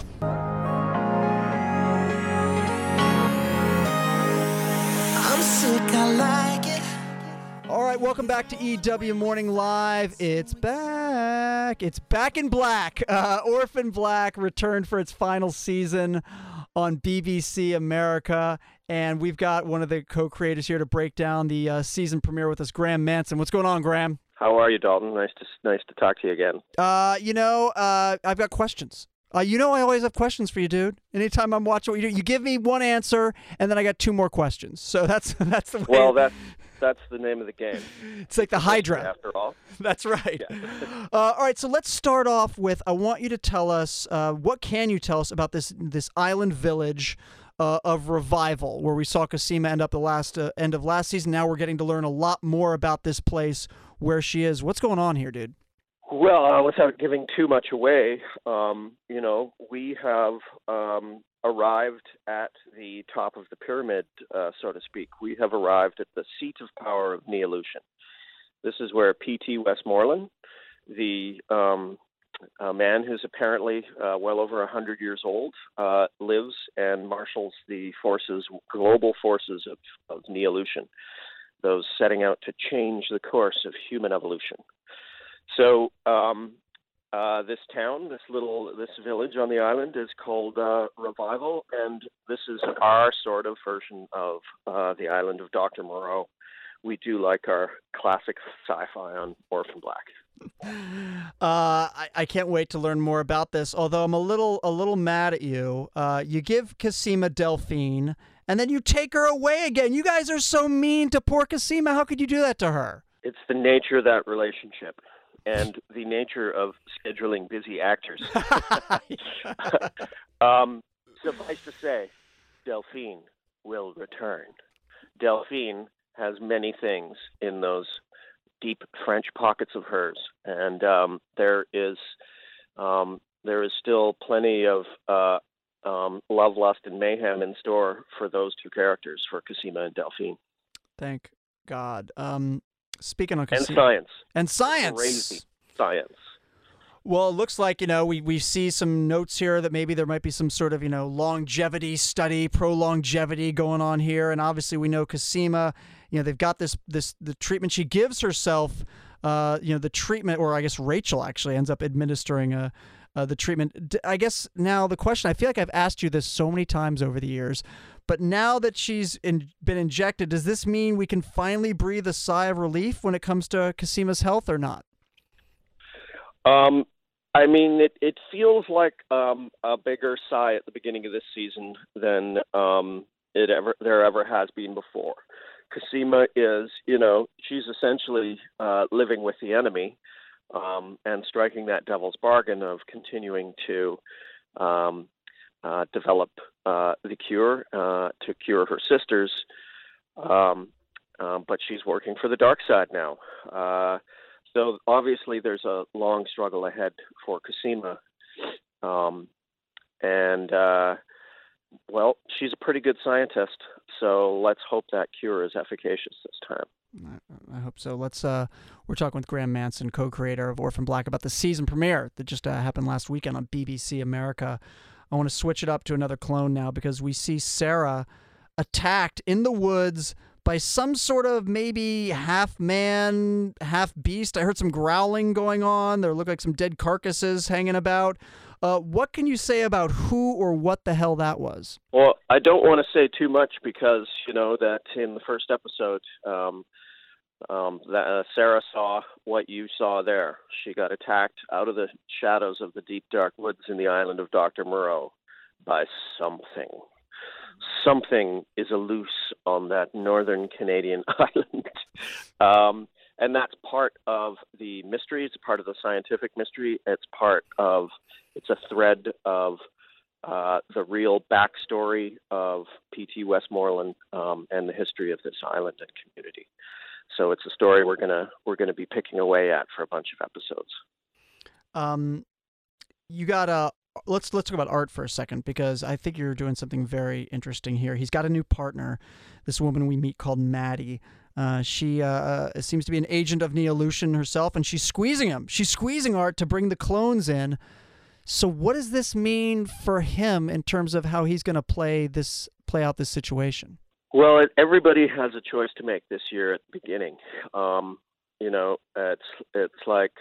I'm sick, I like it. All right, welcome back to E W Morning Live. It's back. It's back in black. Uh, Orphan Black returned for its final season on B B C America. And we've got one of the co-creators here to break down the uh, season premiere with us, Graham Manson. What's going on, Graham? How are you, Dalton? Nice to nice to talk to you again. Uh, you know, uh, I've got questions. Uh, you know I always have questions for you, dude. Anytime I'm watching what you do, you give me one answer, and then I got two more questions. So that's that's the way. Well, that's that's the name of the game. It's like the Hydra. After all, That's right. uh, all right, so let's start off with, I want you to tell us, uh, what can you tell us about this this island village uh, of Revival, where we saw Cosima end up the last uh, end of last season. Now we're getting to learn a lot more about this place where she is. What's going on here, dude? Well, uh, without giving too much away, um, you know, we have um, arrived at the top of the pyramid, uh, so to speak. We have arrived at the seat of power of Neolution. This is where P T Westmoreland, the um, a man who's apparently uh, well over one hundred years old, uh, lives and marshals the forces, global forces of, of Neolution, those setting out to change the course of human evolution. So um, uh, this town, this little, this village on the island is called uh, Revival, and this is our sort of version of uh, the island of Doctor Moreau. We do like our classic sci-fi on Orphan Black. Uh, I, I can't wait to learn more about this. Although I'm a little a little mad at you. Uh, you give Cosima Delphine, and then you take her away again. You guys are so mean to poor Cosima. How could you do that to her? It's the nature of that relationship. And the nature of scheduling busy actors. um, suffice to say, Delphine will return. Delphine has many things in those deep French pockets of hers, and um, there is um, there is still plenty of uh, um, love, lust, and mayhem in store for those two characters, for Cosima and Delphine. Thank God. Um, Speaking of and Cosima. science. And science. Crazy science. Well, it looks like, you know, we, we see some notes here that maybe there might be some sort of, you know, longevity study, pro-longevity going on here. And obviously we know Cosima, you know, they've got this, this the treatment she gives herself, uh, you know, the treatment, or I guess Rachel actually ends up administering a, uh, the treatment. I guess now the question, I feel like I've asked you this so many times over the years, but now that she's in, been injected, does this mean we can finally breathe a sigh of relief when it comes to Cosima's health or not? Um, I mean, it, it feels like um, a bigger sigh at the beginning of this season than um, it ever there ever has been before. Cosima is, you know, she's essentially uh, living with the enemy um, and striking that devil's bargain of continuing to um, uh, develop uh, the cure uh, to cure her sisters. Um, um, but she's working for the dark side now. Uh, so obviously there's a long struggle ahead for Cosima. Um, and, uh, well, she's a pretty good scientist, so let's hope that cure is efficacious this time. I, I hope so. Let's. Uh, we're talking with Graham Manson, co-creator of Orphan Black, about the season premiere that just uh, happened last weekend on B B C America. I want to switch it up to another clone now because we see Sarah attacked in the woods by some sort of maybe half man, half beast. I heard some growling going on. There looked like some dead carcasses hanging about. Uh, what can you say about who or what the hell that was? Well, I don't want to say too much because, you know, that in the first episode, um, um, that, uh, Sarah saw what you saw there. She got attacked out of the shadows of the deep, dark woods in the island of Doctor Moreau by something. Something is aloose on that northern Canadian island. Um, and that's part of the mystery. It's part of the scientific mystery. It's part of, it's a thread of uh, the real backstory of P T Westmoreland um, and the history of this island and community. So it's a story we're gonna we're gonna be picking away at for a bunch of episodes. Um, you got a. Let's let's talk about Art for a second because I think you're doing something very interesting here. He's got a new partner, this woman we meet called Maddie. Uh, she uh, seems to be an agent of Neolution herself, and she's squeezing him. She's squeezing Art to bring the clones in. So what does this mean for him in terms of how he's going to play this play out this situation? Well, it, everybody has a choice to make this year at the beginning. Um, you know, it's it's like.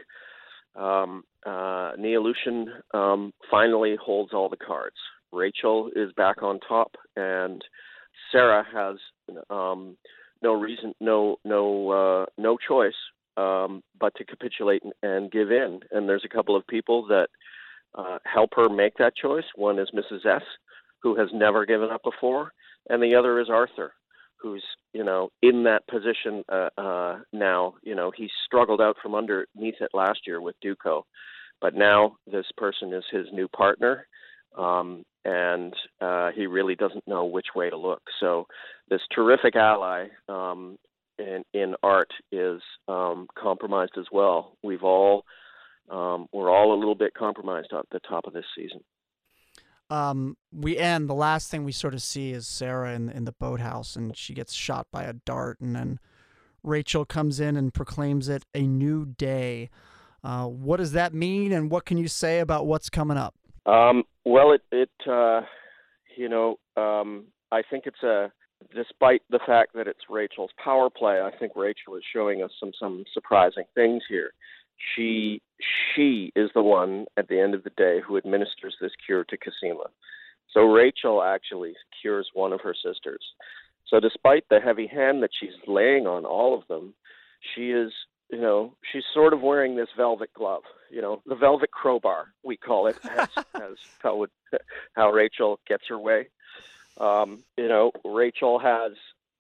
Um, uh, Neolution um, finally holds all the cards. Rachel is back on top, and Sarah has um, no reason, no no uh, no choice um, but to capitulate and, and give in. And there's a couple of people that uh, help her make that choice. One is Missus S, who has never given up before, and the other is Arthur, who's, you know, in that position uh, uh, now. You know, he struggled out from underneath it last year with Duco, but now this person is his new partner. Um, and uh, he really doesn't know which way to look. So this terrific ally um, in, in Art is um, compromised as well. We've all um, we're all a little bit compromised at the top of this season. Um, we end, the last thing we sort of see is Sarah in, in the boathouse, and she gets shot by a dart, and then Rachel comes in and proclaims it a new day. Uh, what does that mean, and what can you say about what's coming up? Um, well, it, it uh, you know, um, I think it's a, despite the fact that it's Rachel's power play, I think Rachel is showing us some, some surprising things here. She she is the one at the end of the day who administers this cure to Cosima. So Rachel actually cures one of her sisters. So despite the heavy hand that she's laying on all of them, she is, you know, she's sort of wearing this velvet glove, you know, the velvet crowbar, we call it, as, as how, would, how Rachel gets her way. Um, you know, Rachel has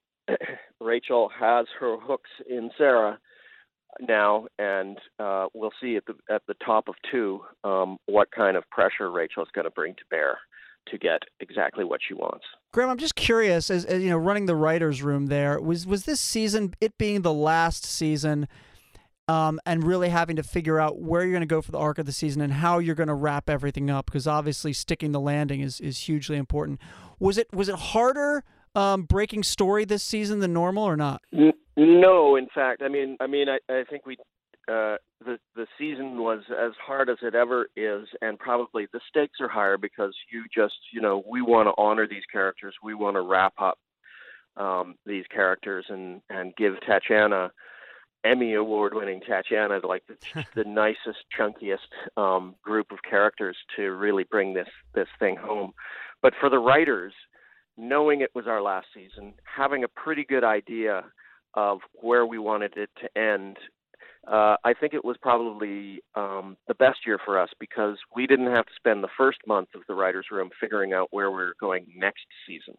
Rachel has her hooks in Sarah now, and uh, we'll see at the at the top of two um, what kind of pressure Rachel's going to bring to bear to get exactly what she wants. Graham, I'm just curious, as, as you know, running the writers' room there, was was this season, it being the last season, um, and really having to figure out where you're going to go for the arc of the season and how you're going to wrap everything up, because obviously sticking the landing is is hugely important. Was it was it harder um, breaking story this season than normal, or not? No, in fact, I mean, I mean, I, I think we uh, the the season was as hard as it ever is, and probably the stakes are higher because you just, you know, we want to honor these characters, we want to wrap up um, these characters and and give Tatiana, Emmy award-winning Tatiana, like the, the nicest, chunkiest um, group of characters to really bring this this thing home. But for the writers, knowing it was our last season, having a pretty good idea of where we wanted it to end, uh, I think it was probably um, the best year for us because we didn't have to spend the first month of the writer's room figuring out where we were going next season.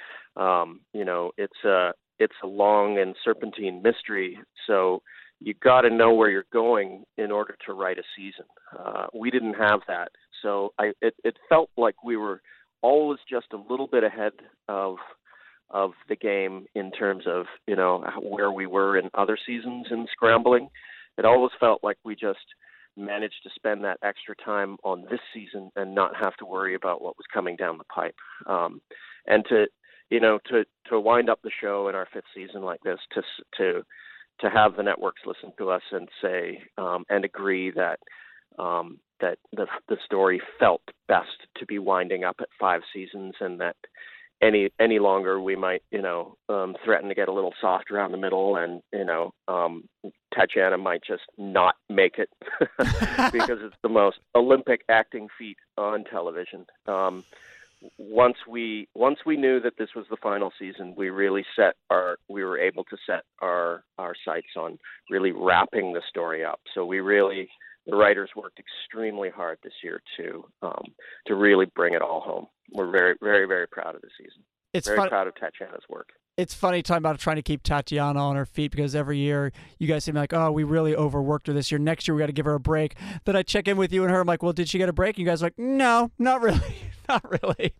Um, you know, it's a, it's a long and serpentine mystery, so you got to know where you're going in order to write a season. Uh, we didn't have that, so I, it, it felt like we were always just a little bit ahead of of the game in terms of, you know, where we were in other seasons in scrambling. It always felt like we just managed to spend that extra time on this season and not have to worry about what was coming down the pipe. Um, and to, you know, to, to wind up the show in our fifth season like this, to, to, to have the networks listen to us and say, um, and agree that, um, that the, the story felt best to be winding up at five seasons, and that any any longer we might, you know, um, threaten to get a little soft around the middle, and, you know, um, Tatiana might just not make it because it's the most Olympic acting feat on television. Um, once we once we knew that this was the final season, we really set our we were able to set our our sights on really wrapping the story up. So we really the writers worked extremely hard this year to um, to really bring it all home. We're very, very, very proud of the season. It's very fun- proud of Tatiana's work. It's funny talking about trying to keep Tatiana on her feet, because every year you guys seem like, oh, we really overworked her this year. Next year we got to give her a break. Then I check in with you and her. I'm like, well, did she get a break? And you guys are like, no, not really, not really.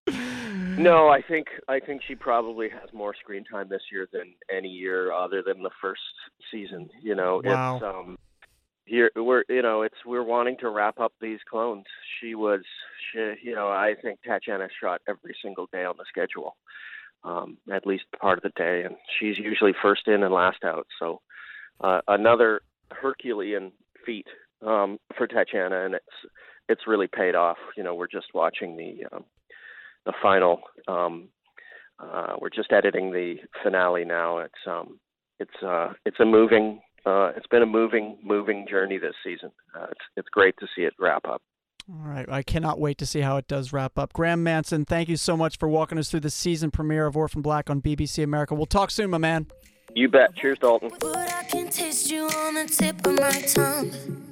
No, I think I think she probably has more screen time this year than any year other than the first season. You know, wow. it's um. Here we're, you know, it's we're wanting to wrap up these clones. She was, she, you know, I think Tatiana shot every single day on the schedule, um, at least part of the day, and she's usually first in and last out. So uh, another Herculean feat um, for Tatiana, and it's it's really paid off. You know, we're just watching the um, the final. Um, uh, we're just editing the finale now. It's um, it's uh, it's a moving. Uh, it's been a moving, moving journey this season. Uh, it's it's great to see it wrap up. All right. I cannot wait to see how it does wrap up. Graham Manson, thank you so much for walking us through the season premiere of Orphan Black on B B C America. We'll talk soon, my man. You bet. Cheers, Dalton. But I can taste you on the tip of my tongue.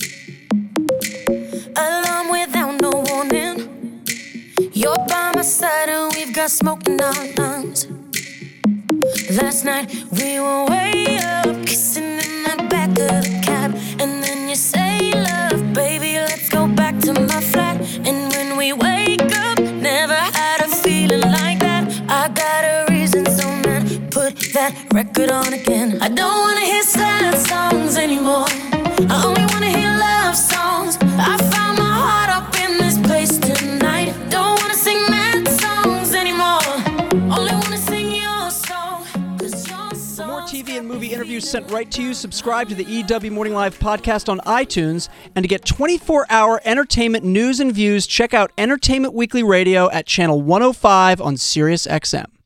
Alarm without no warning. You're by my side and we've got smoke in our lungs. Last night we were way up, kissing in the back of the cab. And then you say, love, baby, let's go back to my flat. And when we wake up, I got a reason, so man, put that record on again. I don't wanna hear sad songs anymore. I only wanna hear love songs. I found my heart up in this place tonight. Don't wanna sing mad songs anymore. Only wanna sing your song, 'cause your song. For more T V and movie interviews sent right to you, subscribe to the E W Morning Live podcast on iTunes. And to get twenty-four hour entertainment news and views, check out Entertainment Weekly Radio at channel one oh five on Sirius X M.